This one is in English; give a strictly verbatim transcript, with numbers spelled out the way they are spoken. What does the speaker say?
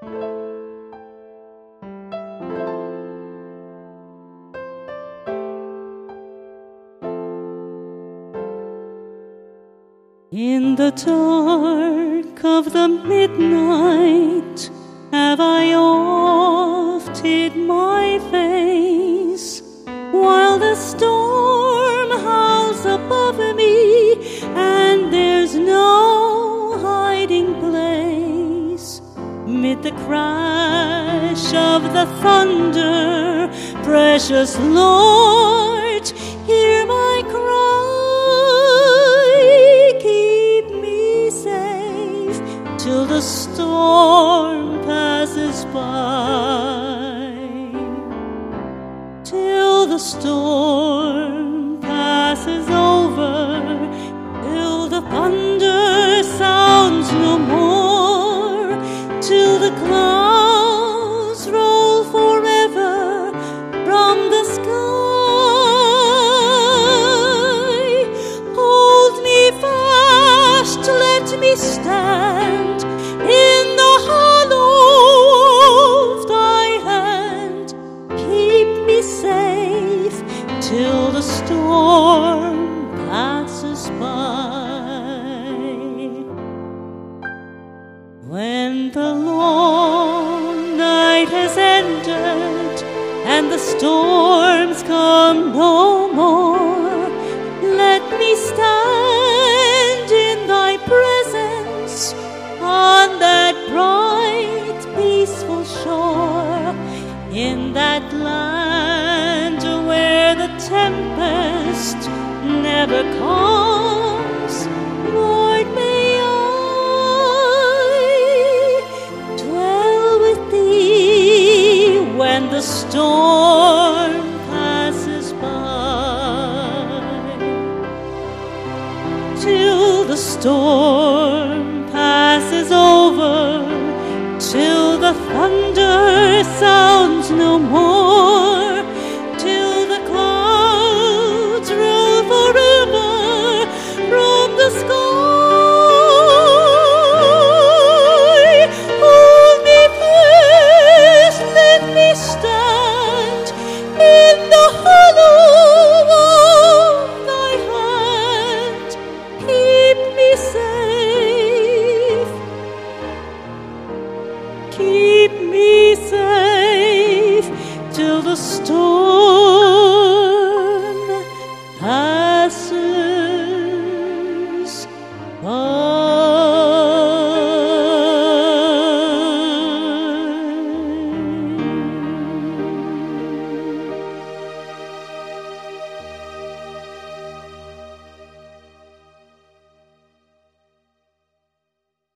In the dark of the midnight have I oft hid my face, while the storm howls above me, and there's no hiding place. Mid the crash of the thunder, precious Lord, hear my cry. Till the storm passes by, till the storm passes over, till the thunder sounds no more, till the clouds roll forever from the sky. Hold me fast, let me stand in the hollow of thy hand. Keep me safe till the storm passes by. When the long night has ended and the storms come no more, let me stand in thy presence on that bright, peaceful shore, in that land where the tempest never comes. Lord, may I dwell with thee when the storm passes by, till the storm passes over, till the thunder sounds no more, till the clouds roll forever from the sky. Hold me fast, let me stand in the hollow of thy hand. Keep me safe, keep me safe till the storm